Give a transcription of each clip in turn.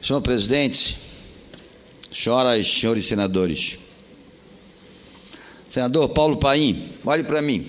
Senhor presidente, senhoras e senhores senadores, senador Paulo Paim, olhe para mim.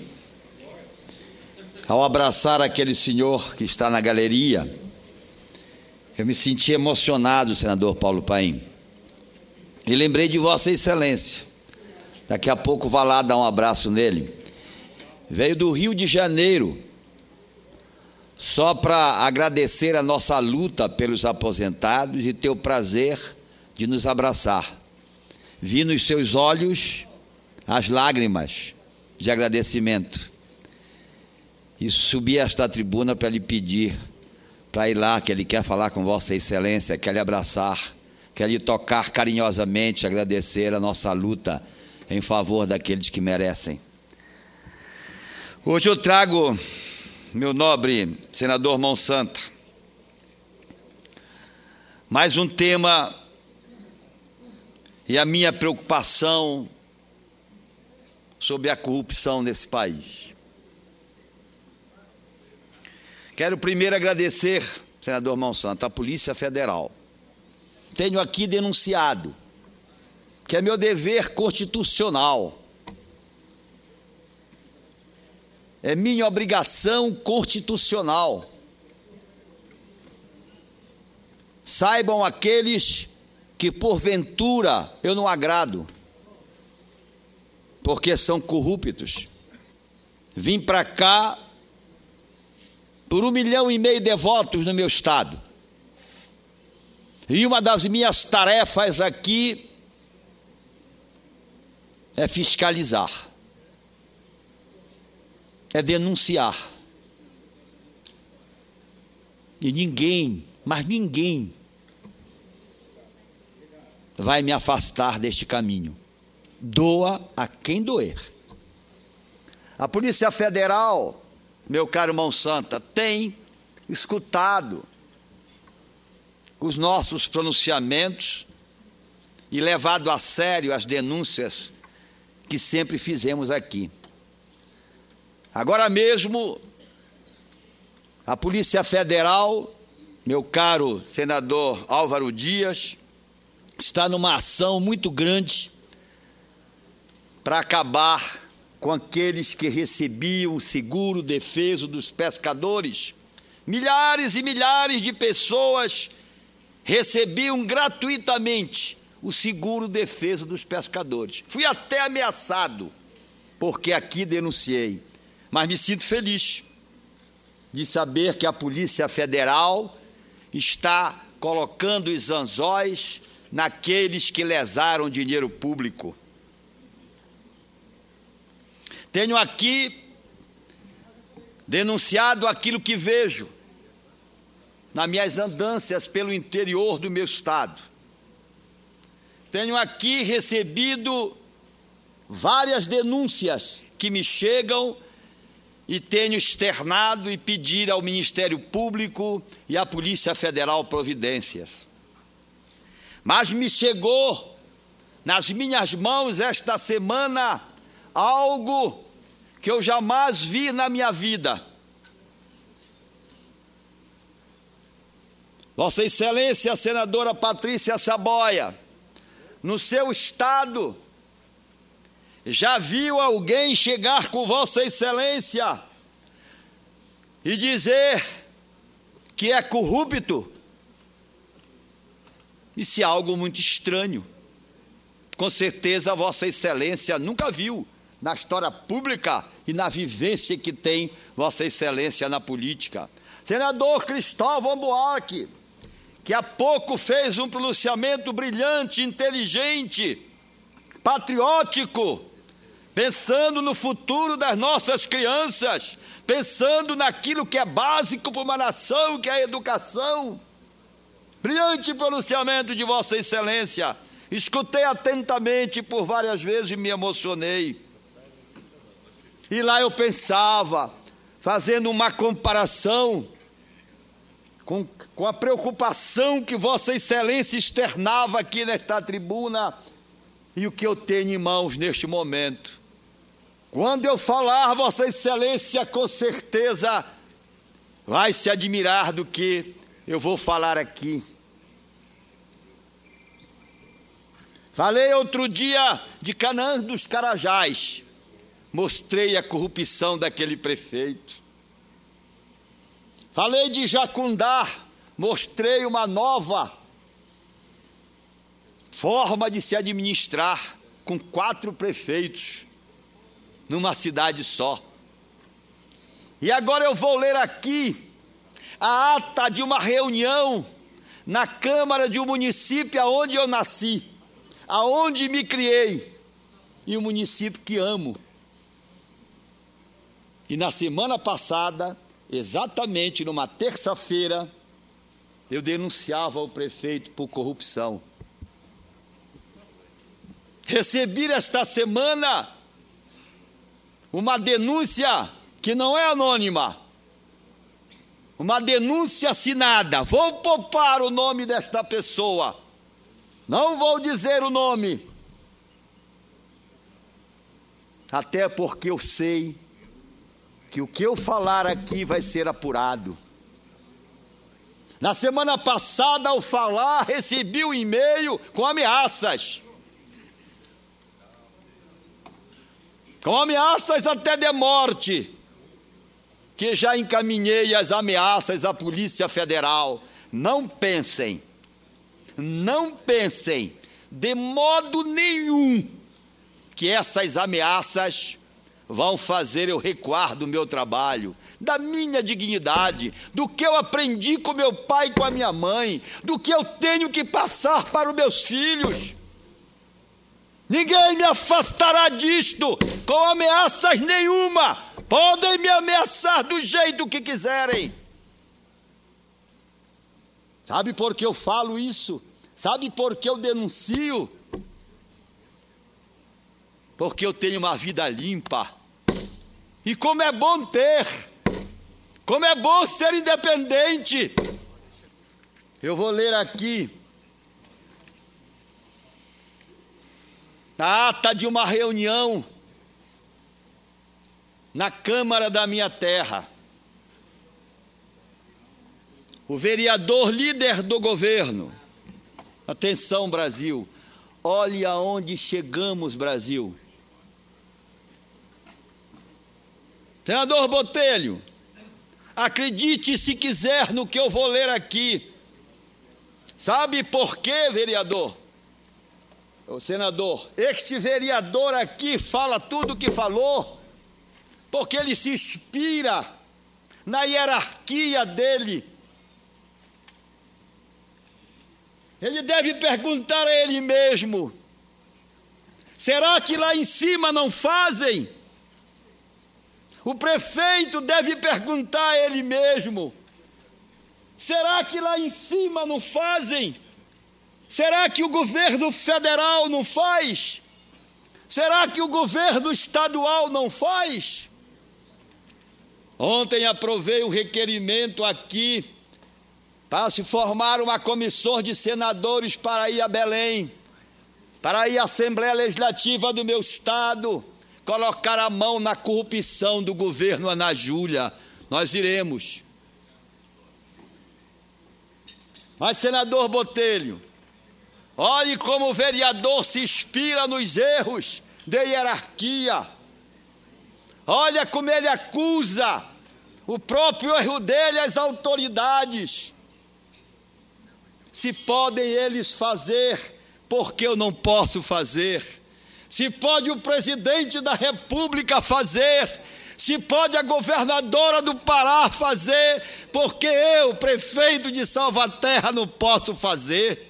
Ao abraçar aquele senhor que está na galeria, eu me senti emocionado, senador Paulo Paim, e lembrei de Vossa Excelência. Daqui a pouco vá lá dar um abraço nele. Veio do Rio de Janeiro só para agradecer a nossa luta pelos aposentados e ter o prazer de nos abraçar. Vi nos seus olhos as lágrimas de agradecimento e subi a esta tribuna para lhe pedir para ir lá, que ele quer falar com Vossa Excelência, quer lhe abraçar, quer lhe tocar carinhosamente, agradecer a nossa luta em favor daqueles que merecem. Hoje eu trago, meu nobre senador Monsanto, mais um tema e a minha preocupação sobre a corrupção nesse país. Quero primeiro agradecer, senador Monsanto, à Polícia Federal. Tenho aqui denunciado que é meu dever constitucional, é minha obrigação constitucional. Saibam aqueles que porventura eu não agrado, porque são corruptos. Vim para cá por 1,5 milhão de votos no meu estado. E uma das minhas tarefas aqui é fiscalizar, é denunciar. E ninguém, mas ninguém, vai me afastar deste caminho. Doa a quem doer. A Polícia Federal, meu caro Monsanto, tem escutado os nossos pronunciamentos e levado a sério as denúncias que sempre fizemos aqui. Agora mesmo, a Polícia Federal, meu caro senador Álvaro Dias, está numa ação muito grande para acabar com aqueles que recebiam o seguro defeso dos pescadores. Milhares e milhares de pessoas recebiam gratuitamente o seguro defeso dos pescadores. Fui até ameaçado, porque aqui denunciei, mas me sinto feliz de saber que a Polícia Federal está colocando os anzóis naqueles que lesaram dinheiro público. Tenho aqui denunciado aquilo que vejo nas minhas andanças pelo interior do meu estado. Tenho aqui recebido várias denúncias que me chegam e tenho externado e pedir ao Ministério Público e à Polícia Federal providências. Mas me chegou nas minhas mãos esta semana algo que eu jamais vi na minha vida. Vossa Excelência, a senadora Patrícia Saboia, no seu estado, já viu alguém chegar com Vossa Excelência e dizer que é corrupto? Isso é algo muito estranho. Com certeza Vossa Excelência nunca viu na história pública e na vivência que tem Vossa Excelência na política. Senador Cristóvão Buarque, que há pouco fez um pronunciamento brilhante, inteligente, patriótico, pensando no futuro das nossas crianças, pensando naquilo que é básico para uma nação, que é a educação. Brilhante pronunciamento de Vossa Excelência. Escutei atentamente por várias vezes e me emocionei. E lá eu pensava, fazendo uma comparação com a preocupação que Vossa Excelência externava aqui nesta tribuna e o que eu tenho em mãos neste momento. Quando eu falar, Vossa Excelência, com certeza vai se admirar do que eu vou falar aqui. Falei outro dia de Canaã dos Carajás. Mostrei a corrupção daquele prefeito. Falei de Jacundá. Mostrei uma nova forma de se administrar com 4 prefeitos numa cidade só. E agora eu vou ler aqui a ata de uma reunião na Câmara de um município aonde eu nasci, aonde me criei, e um município que amo. E na semana passada, exatamente numa terça-feira, eu denunciava o prefeito por corrupção. Recebi esta semana uma denúncia que não é anônima, uma denúncia assinada. Vou poupar o nome desta pessoa, não vou dizer o nome, até porque eu sei que o que eu falar aqui vai ser apurado. Na semana passada, ao falar, recebi um e-mail com ameaças. Com ameaças até de morte, que já encaminhei as ameaças à Polícia Federal. Não pensem de modo nenhum que essas ameaças vão fazer eu recuar do meu trabalho, da minha dignidade, do que eu aprendi com meu pai e com a minha mãe, do que eu tenho que passar para os meus filhos. Ninguém me afastará disto com ameaças nenhuma. Podem me ameaçar do jeito que quiserem. Sabe por que eu falo isso? Sabe por que eu denuncio? Porque eu tenho uma vida limpa. E como é bom ter, como é bom ser independente. Eu vou ler aqui a ata de uma reunião na Câmara da minha terra. O vereador líder do governo, atenção Brasil, olhe aonde chegamos, Brasil. Senador Botelho, acredite se quiser no que eu vou ler aqui. Sabe por quê, vereador? O senador, este vereador aqui fala tudo o que falou, porque ele se inspira na hierarquia dele. Ele deve perguntar a ele mesmo: será que lá em cima não fazem? O prefeito deve perguntar a ele mesmo: será que lá em cima não fazem? Será que o governo federal não faz? Será que o governo estadual não faz? Ontem aprovei um requerimento aqui para se formar uma comissão de senadores para ir a Belém, para ir à Assembleia Legislativa do meu estado, colocar a mão na corrupção do governo Ana Júlia. Nós iremos. Mas, senador Botelho, olhe como o vereador se inspira nos erros de hierarquia. Olha como ele acusa o próprio erro dele às autoridades. Se podem eles fazer, por que eu não posso fazer? Se pode o presidente da República fazer, se pode a governadora do Pará fazer, por que eu, prefeito de Salvaterra, não posso fazer?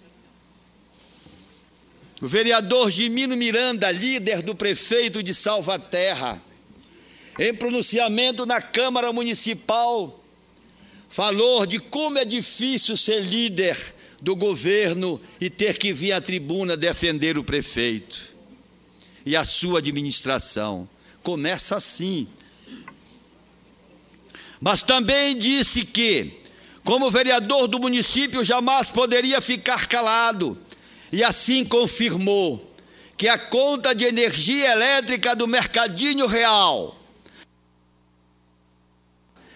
O vereador Gimino Miranda, líder do prefeito de Salvaterra, em pronunciamento na Câmara Municipal, falou de como é difícil ser líder do governo e ter que vir à tribuna defender o prefeito e a sua administração. Começa assim. Mas também disse que, como vereador do município, jamais poderia ficar calado, e assim confirmou que a conta de energia elétrica do Mercadinho Real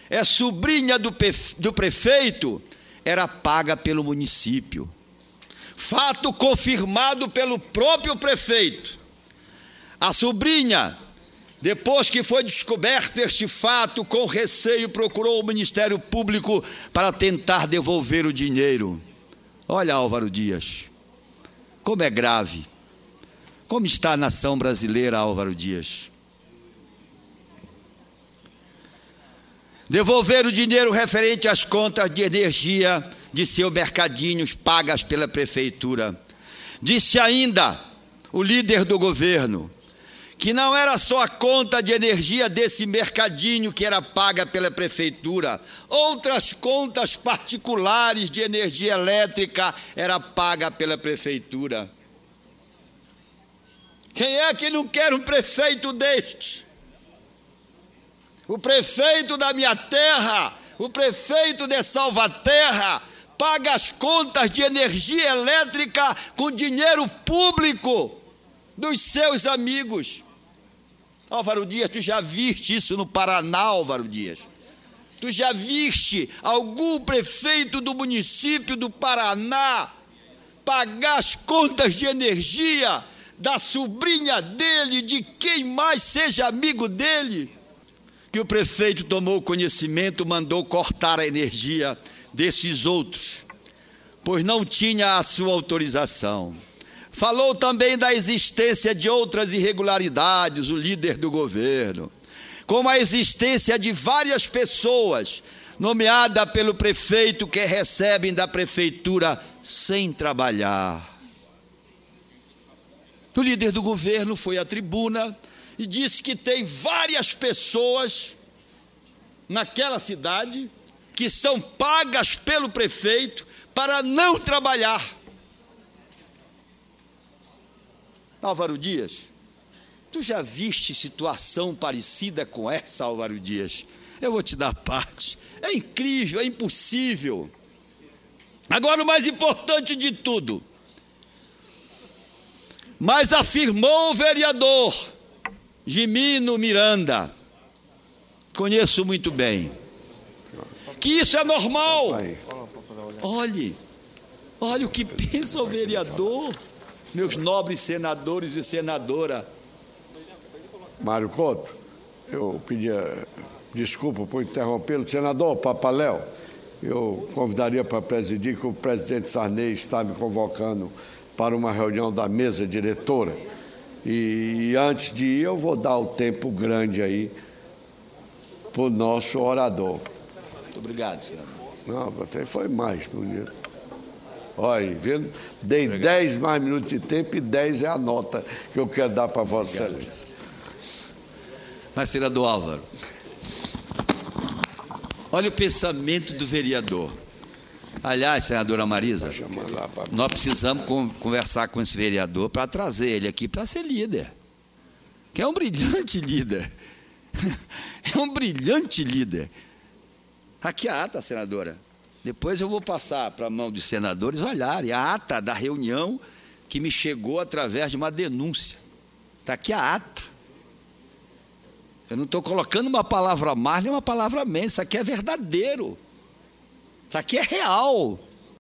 sobrinha do prefeito, era paga pelo município. fato confirmado pelo próprio prefeito. A sobrinha, depois que foi descoberto este fato, com receio, procurou o Ministério Público para tentar devolver o dinheiro. Olha, Álvaro Dias, como é grave. Como está a nação brasileira, Álvaro Dias? Devolver o dinheiro referente às contas de energia de seus mercadinhos pagas pela prefeitura. Disse ainda o líder do governo que não era só a conta de energia desse mercadinho que era paga pela prefeitura, outras contas particulares de energia elétrica era paga pela prefeitura. Quem é que não quer um prefeito deste? O prefeito da minha terra, o prefeito de Salvaterra, paga as contas de energia elétrica com dinheiro público dos seus amigos. Álvaro Dias, tu já viste isso no Paraná, Álvaro Dias? Tu já viste algum prefeito do município do Paraná pagar as contas de energia da sobrinha dele, de quem mais seja amigo dele? Que o prefeito tomou conhecimento, mandou cortar a energia desses outros, pois não tinha a sua autorização. Falou também da existência de outras irregularidades, o líder do governo, como a existência de várias pessoas nomeadas pelo prefeito que recebem da prefeitura sem trabalhar. O líder do governo foi à tribuna e disse que tem várias pessoas naquela cidade que são pagas pelo prefeito para não trabalhar. Álvaro Dias, tu já viste situação parecida com essa, Álvaro Dias? Eu vou te dar parte. É incrível, é impossível. Agora, o mais importante de tudo, mas afirmou o vereador Gimino Miranda, conheço muito bem, que isso é normal. Olhe o que pensa o vereador, meus nobres senadores e senadora. Mário Couto, eu pedia desculpa por interrompê-lo. Senador Papaléu, eu convidaria para presidir, que o presidente Sarney está me convocando para uma reunião da mesa diretora. E antes de ir, eu vou dar o tempo grande aí para o nosso orador. Muito obrigado, senador. Não, até foi mais bonito. Olha, vendo? Dei 10 mais minutos de tempo e 10 é a nota que eu quero dar para Vossa Excelência. Mas, senador Álvaro, olha o pensamento do vereador. Aliás, senadora Marisa, nós precisamos conversar com esse vereador para trazer ele aqui para ser líder, que é um brilhante líder. É um brilhante líder. Aqui a ata, senadora. Depois eu vou passar para a mão dos senadores olharem a ata da reunião que me chegou através de uma denúncia. Está aqui a ata. Eu não estou colocando uma palavra a mais nem uma palavra a menos. Isso aqui é verdadeiro. Isso aqui é real.